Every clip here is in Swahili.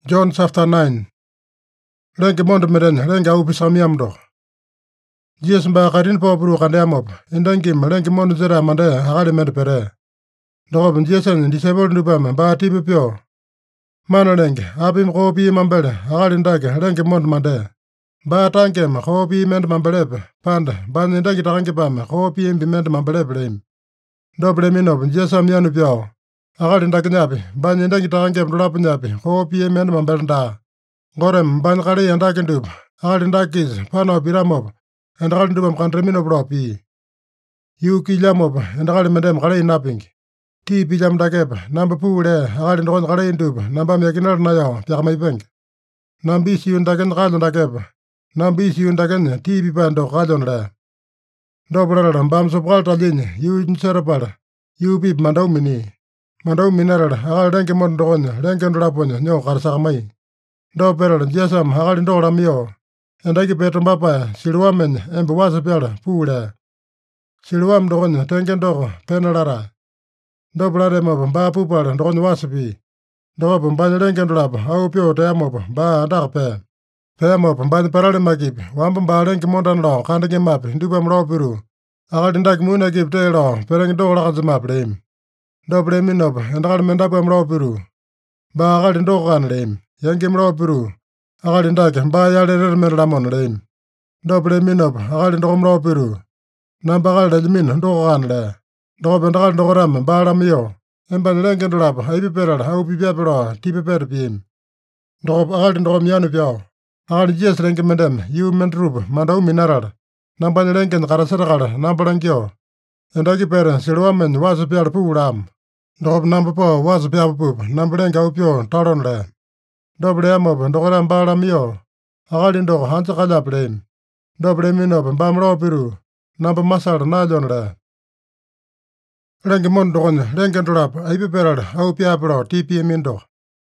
John chapter 9. Lengi mondo medenya, lengi au pisamiamdo. Jesus ba karin po bru kandiamop. Indangim, lengi mondo zera mandaya, akali mende pere. Dogob Jesus and disable nubama, ba tibi pio. Mana lengi, abim kopi mambele, akali ndage, lengi mondo mandaya. Ba tangem, kopi mende mambelebe, panda, ba nindagi tarangi pame, kopi imbi mende mambelebe leim. Doble minob, Jesus mianu pio. Akali ndage nyapi, ba nindagi tarangi mdulapu nyapi, kopi mende mambele nda. Gorem ban kali yandaki ndub, akali ndakis, pano piramob, and akali ndubam kandremino bropi. Yu kilamob, and akali mendem kali napping. Ti pijam dakeba, number pule, akali ndon kali ndub, namba mekinar na yao, piakamay bank. Nambisi yundaken kalon dakeba, nambisi yundaken, ti pipando kalon la. Dobrala, bam sopal talin, yu nserapala, yu pip mandau mini. Mandau minarala, akali renke mondon, renke ndraponya, nyo karsakamay. Do perala jesam hakali ndola mio. Endaki peto mbapa siluamen embe wasa pela pula. Siluam dogonya tengen dogo penalara. Do blare mo ba pupala dogonya wasapi. Dogo mbanya lengen dolapa au pio te mo ba darpe. Pe mo mbanya parale magip. Wamba ba lengi mondan lo kandage map nduba mro piru. Akali ndak muna gip te lo pereng do la kazma blem. Do blemi no endakali mendapa mro piru. Ba akali ndo kan lem. Yang mro piru. Akali ndake mba yale mer lamon leim. Doble minob, akali ndo mro piru. Namba akali dajmin ndo kan le. Dobe ndakali ndo ram ba lamio. Emba lenge ndolap, haipi perala, hau pipia pero, tipe per piem. Dobe akali ndo mianu piao. Akali jes lenge mendem, yu mendrup, mandau minaral. Namba lenge karasakala, namba langio. Endaki pere, siluamen wasu pial puulam. Dobe namba po wasu pial pup, namba lenge au pio, taron le. Doble amob, ndokola mbala mio. Akali ndoko hansa kala blame. Doble minob, mbamro piru. Namba masal na jonle. Lengi mon dokonya, lengi ndolap, aipi perala, au piapro, tipi mindo.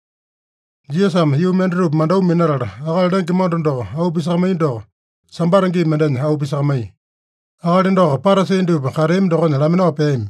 Jiesam, yu mendrup, mandau mineral, akali lengi mon ndoko, au pisamay ndoko. Sambarangi mendenya, au pisamay. Akali ndoko, parase indup, karim dokonya, lamino peim.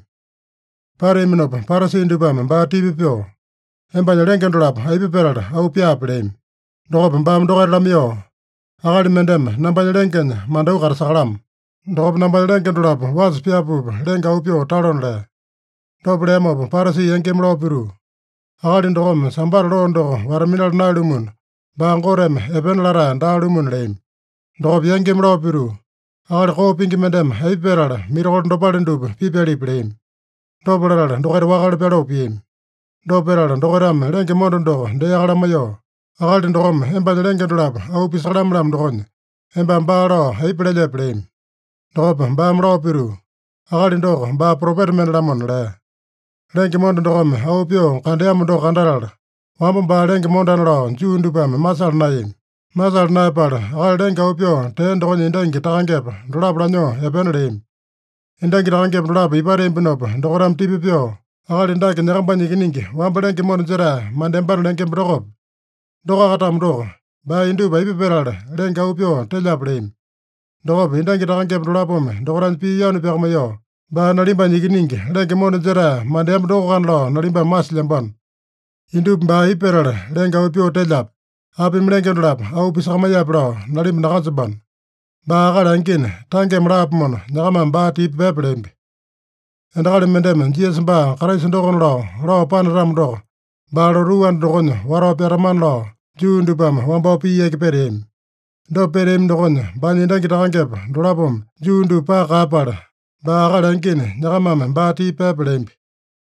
Pare minob, parase indupam, mba tipi pio. Embanya lengi ndolap, aipi perala, au piaplem. Dogob mbam dogar lamio. Akali mendem, nambanya lengen, mandau karsakalam. Dogob nambanya lengen dolap, was piapup, lenga upio taron le. Doble emob, parasi yenkem lo piru. Akali ndogom, sambar lo ndoko, waraminal na lumun. Bangorem, eben lara, da lumun leim. Dogob yenkem lo piru. Akali ko pingi mendem, aipi perala, mirokot ndopalindub, pipeli plem. Doble lala, dogar wakal pelo piem. Doperala, dogaram, lengi mondo ndoko, deyakala mayo. Akali ndogom, emba lengi ndolap, au pisakalam lam dogonya. Emba mbaro, haipelele plem. Dogob, mba mro piru. Akali ndoko, mba propet men lamon le. Lengi mondo ndogom, au pio, kandiam ndo kandaral. Wamba mba lengi mondo nlo, juu ndupam, masal nayin. Masal naipala, akali lengi au pio, ten dogonya indangi takangepa, ndolap lanyo, eben leim. Indangi takangepa ndolap, ipare mbinopa, ndogoram tipi pio. Akali ndake nyakambanya kiningi, wamba lengi mondo zera, mandembaro lengi mdogob. Doga katam dogo, ba indu ba ipi perala, lengi au pio, telap leim. Dogob, indangi takangep ndolapome, dogoran pi yanu piak mayo. Ba nalimba nyikiningi, lengi mondo zera, mandem dogo kan lo, nalimba mas lembon. Indu ba ipi perala, lengi au pio telap. Apim lengi ndolap, au pisakamaya pro, nalimba nakasaban. Ba akala angkin, tange mrap mono, nyakama mba tipi peplembi. Endakali mendem, jies mba, karais ndokon lo pan ram dogo. Ba lo ruwan dogonyo, waro peraman lo, juu ndupam, wamba opi yeki perim. Do perim dogonyo, ba nindangi takangep, dolapom, juu ndupa kapala. Ba akala angkin, nyakamame, mba ti pepelembi.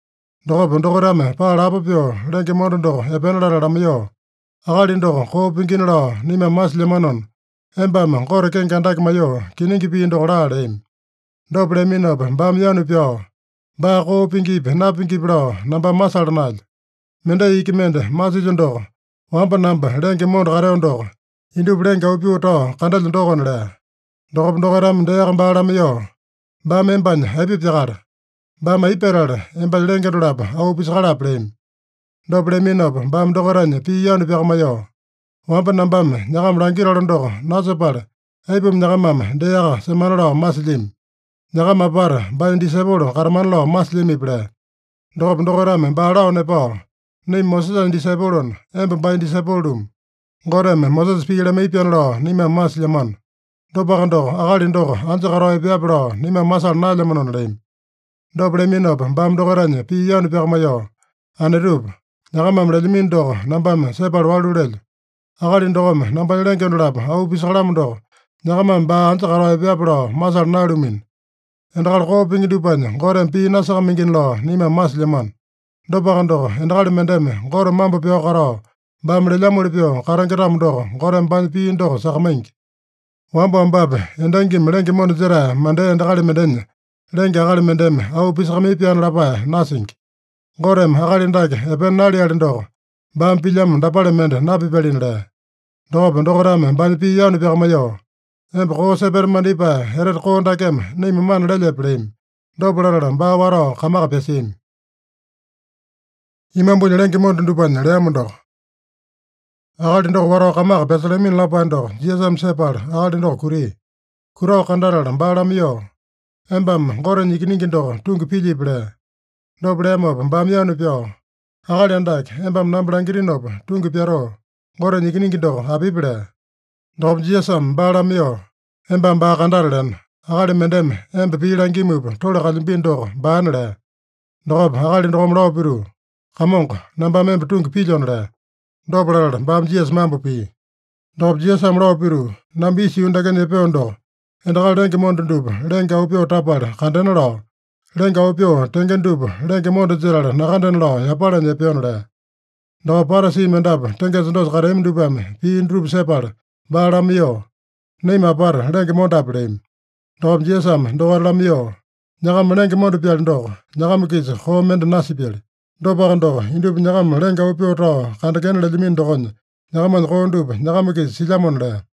Dogopo ndokorame, pa lapo pio, lengi mondo ndoko, epenala lamayo. Akali ndoko, ko pingin lo, nime mas lemanon. Embam, kore kenkandak mayo, kiningi pi ndoko la leim. Do preminob, mbam yanu pio. Ba ko pingip, na pingip lo, namba masal nal. Menda ikimende, masijo ndoko. Wamba namba, lengi mondo kareo ndoko. Indub lengi upiu to, kandal ndoko nle. Dogob ndokoram, ndeyak mbalam yo. Ba membany, haipip yakara. Ba maiperala, emba lengi dolapa, au piskala plem. Do preminob, mbam ndokoranya, pi yanu piak mayo. Wamba nambam, nyakam langiro ndoko, nasopala. Haipum nyakamam, ndeyaka, semanalo maslim. Nyakama para, ba indisebolo, karman lo, maslim iple. Dogob ndokoram, mba lao nepo. Nim Moses disaipolon, emba bai disaipolum. Goreme Moses pigile meipian lo, nime mas lemon. Dobakando, agali doko, anjakaro epiapro, nime masal na lemonon leim. Dobleminop, bam dogoranya, pi yanu permayo. Anerup, nagamam relimin doko, nambam sepal walurel. Agali dogome, nambay lengendolap, au pisalam doko. Nagamam ba anjakaro epiapro, masal na lumin. Endakal ko pingi dupanya, gorem pi nasaka mingin lo, nime mas lemon. Dobakando, endakal mendeme, gore mambo pio karo. Bam lelamuli pio, karangiram doko, gorem ban pi doko sakamink. Wambo ambabe, endangim lengi mono zera, mande endakali mendenya. Lengi akali mendeme, au pisakami pian lapaya, nasink. Gorem akali ndake, epen nali alindoko. Bam pilyam dapale mende, napi pelin le. Dope ndokorame, bani pi yanu piakamayo. Empe ko seper mandipa, eret ko ndakem, nimi man lele plim. Dope lalala, ba waro, kamaka pesim. Imambu lengi mono ndupanya, leamu ndoko. Akali ndoko waro kamaka pesalemin lapa ndoko, jiesam separ, akali ndoko kuri. Kuro kandarala, balam yo. Embam, gore nyikiningi ndoko, tungu pili ple. Dope emop, bam yanu pio. Akali andak, embam namblangiri nopo, tungu piaro. Gore nyikiningi ndoko, api ple. Dope jiesam, balam yo. Embam ba kandaralen. Akali mendeme, embe pilangi mupo, tole kalimbin ndoko, baanle. Dope, akali ndoko mlo piru. Kamonko, nambam embe tungu pilon le. Dope lalala, bam jies mambo pi. Dope jiesam mlo piru, nambisi undakene peo ndoko. Endakal lengi mondo ndupa, lengi au pio tapala, kandena lo. Lengi au pio, tengen dupa, lengi mondo zirala, nakandena lo, yapala nye pio le. Dope para si mendapa, tengen sendos karem dupame, pi indrup sepala, balam yo. Nima para, lengi mondo apleim. Dope jiesam, doar lam yo. Nyakam lengi mondo pial ndoko, nyakam kisa, ko mende nasi piali. Dope akandoko, indup nyakam lengi au pio tao, kandakene le limin dokonya. Nyakam ko ndupa, nyakam kisa silamon le.